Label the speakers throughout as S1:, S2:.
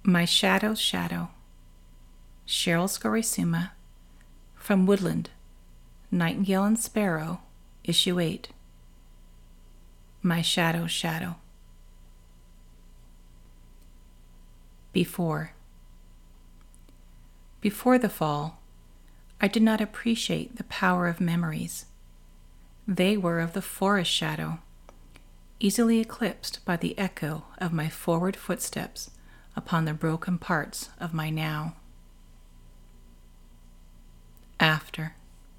S1: My Shadow's Shadow, Cheryl Scorisuma, from Woodland, Nightingale and Sparrow, Issue 8. My Shadow's Shadow. Before the fall, I did not appreciate the power of memories. They were of the forest shadow, easily eclipsed by the echo of my forward footsteps upon the broken parts of my now. After.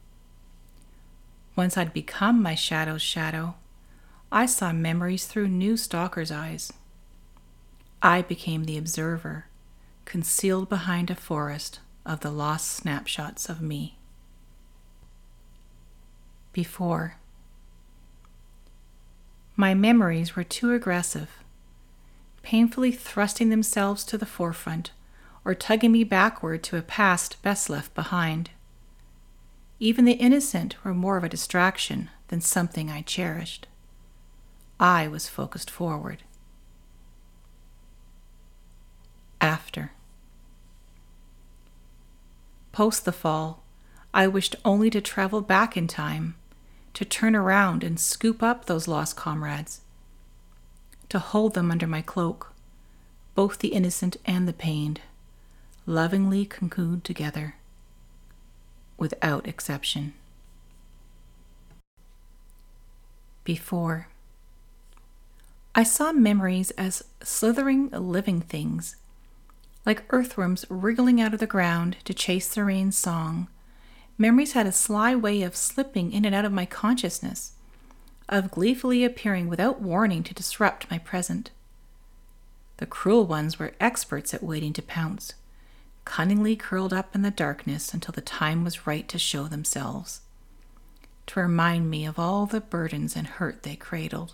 S1: Once I'd become my shadow's shadow, I saw memories through new stalker's eyes. I became the observer, concealed behind a forest of the lost snapshots of me. Before. My memories were too aggressive, painfully thrusting themselves to the forefront or tugging me backward to a past best left behind. Even the innocent were more of a distraction than something I cherished. I was focused forward. After. Post the fall, I wished only to travel back in time, to turn around and scoop up those lost comrades, to hold them under my cloak, both the innocent and the pained, lovingly cocooned together, without exception. Before. I saw memories as slithering living things, like earthworms wriggling out of the ground to chase the rain's song. Memories had a sly way of slipping in and out of my consciousness, of gleefully appearing without warning to disrupt my present. The cruel ones were experts at waiting to pounce, cunningly curled up in the darkness until the time was right to show themselves, to remind me of all the burdens and hurt they cradled.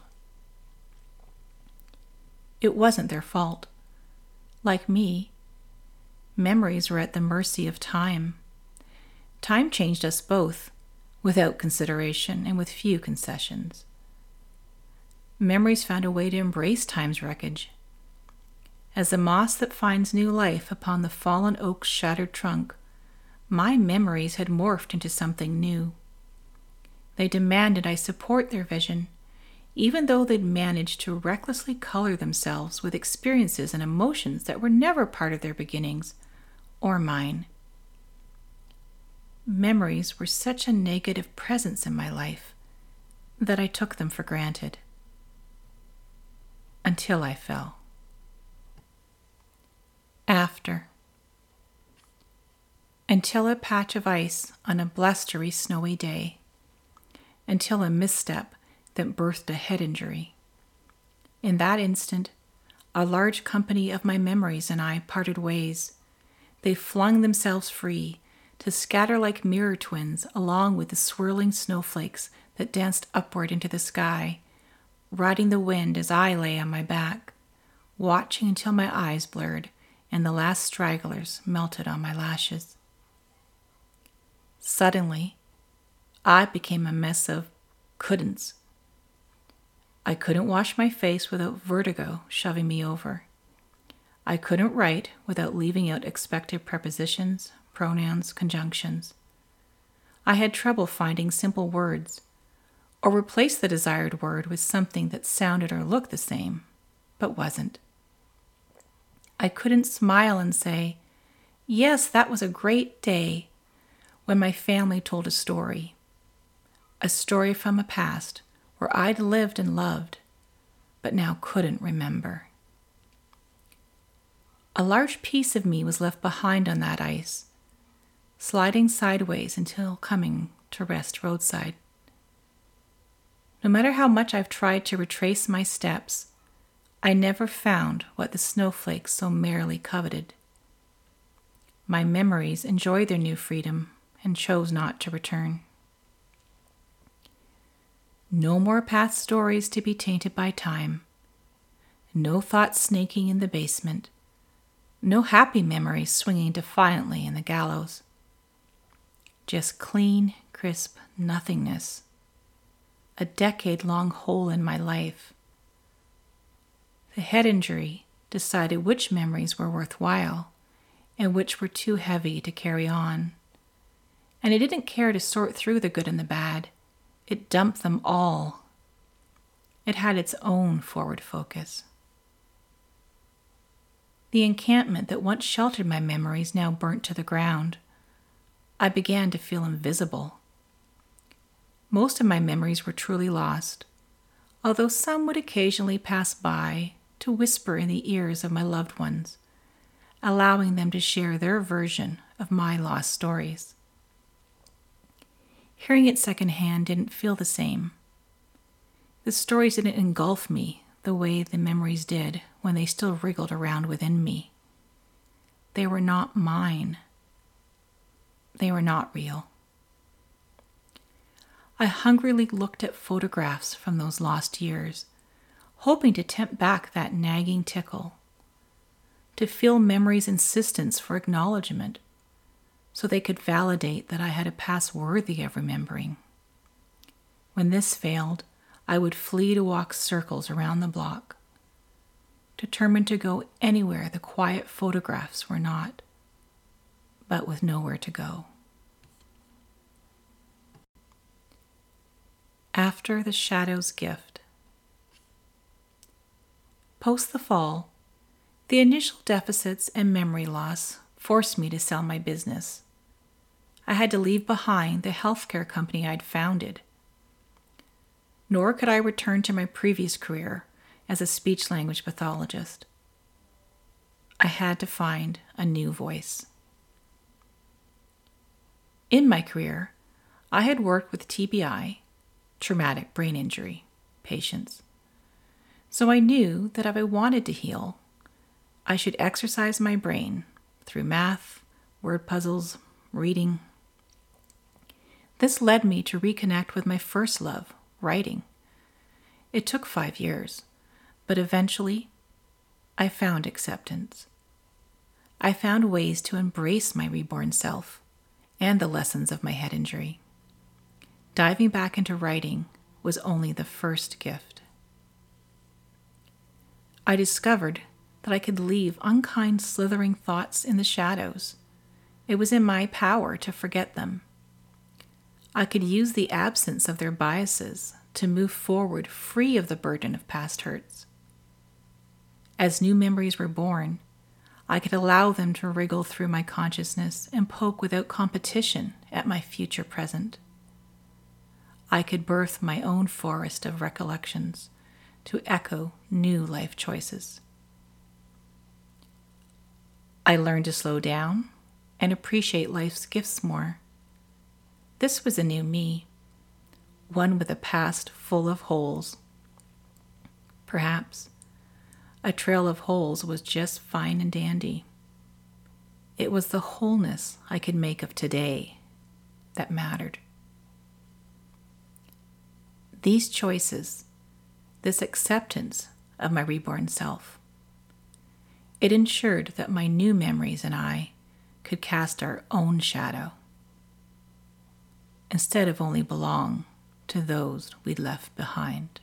S1: It wasn't their fault. Like me, memories were at the mercy of time. Time changed us both, without consideration and with few concessions. Memories found a way to embrace time's wreckage. As the moss that finds new life upon the fallen oak's shattered trunk, my memories had morphed into something new. They demanded I support their vision, even though they'd managed to recklessly color themselves with experiences and emotions that were never part of their beginnings, or mine. Memories were such a negative presence in my life that I took them for granted. Until I fell. After. Until a patch of ice on a blustery, snowy day. Until a misstep that birthed a head injury. In that instant, a large company of my memories and I parted ways. They flung themselves free to scatter like mirror twins along with the swirling snowflakes that danced upward into the sky, riding the wind as I lay on my back, watching until my eyes blurred and the last stragglers melted on my lashes. Suddenly, I became a mess of couldn'ts. I couldn't wash my face without vertigo shoving me over. I couldn't write without leaving out expected prepositions, pronouns, conjunctions. I had trouble finding simple words, or replace the desired word with something that sounded or looked the same, but wasn't. I couldn't smile and say, "Yes, that was a great day," when my family told a story from a past where I'd lived and loved, but now couldn't remember. A large piece of me was left behind on that ice, sliding sideways until coming to rest roadside. No matter how much I've tried to retrace my steps, I never found what the snowflakes so merrily coveted. My memories enjoyed their new freedom and chose not to return. No more past stories to be tainted by time. No thoughts snaking in the basement. No happy memories swinging defiantly in the gallows. Just clean, crisp nothingness. A decade-long hole in my life. The head injury decided which memories were worthwhile and which were too heavy to carry on. And it didn't care to sort through the good and the bad. It dumped them all. It had its own forward focus. The encampment that once sheltered my memories now burnt to the ground. I began to feel invisible. Most of my memories were truly lost, although some would occasionally pass by to whisper in the ears of my loved ones, allowing them to share their version of my lost stories. Hearing it secondhand didn't feel the same. The stories didn't engulf me the way the memories did when they still wriggled around within me. They were not mine. They were not real. I hungrily looked at photographs from those lost years, hoping to tempt back that nagging tickle, to feel memory's insistence for acknowledgement, so they could validate that I had a past worthy of remembering. When this failed, I would flee to walk circles around the block, determined to go anywhere the quiet photographs were not, but with nowhere to go. After the Shadow's Gift. Post the fall, the initial deficits and memory loss forced me to sell my business. I had to leave behind the healthcare company I'd founded. Nor could I return to my previous career as a speech-language pathologist. I had to find a new voice. In my career, I had worked with TBI, traumatic brain injury, patients. So I knew that if I wanted to heal, I should exercise my brain through math, word puzzles, reading. This led me to reconnect with my first love, writing. It took 5 years, but eventually I found acceptance. I found ways to embrace my reborn self and the lessons of my head injury. Diving back into writing was only the first gift. I discovered that I could leave unkind, slithering thoughts in the shadows. It was in my power to forget them. I could use the absence of their biases to move forward free of the burden of past hurts. As new memories were born, I could allow them to wriggle through my consciousness and poke without competition at my future present. I could birth my own forest of recollections to echo new life choices. I learned to slow down and appreciate life's gifts more. This was a new me, one with a past full of holes. Perhaps a trail of holes was just fine and dandy. It was the wholeness I could make of today that mattered. These choices, this acceptance of my reborn self, it ensured that my new memories and I could cast our own shadow, instead of only belong to those we'd left behind.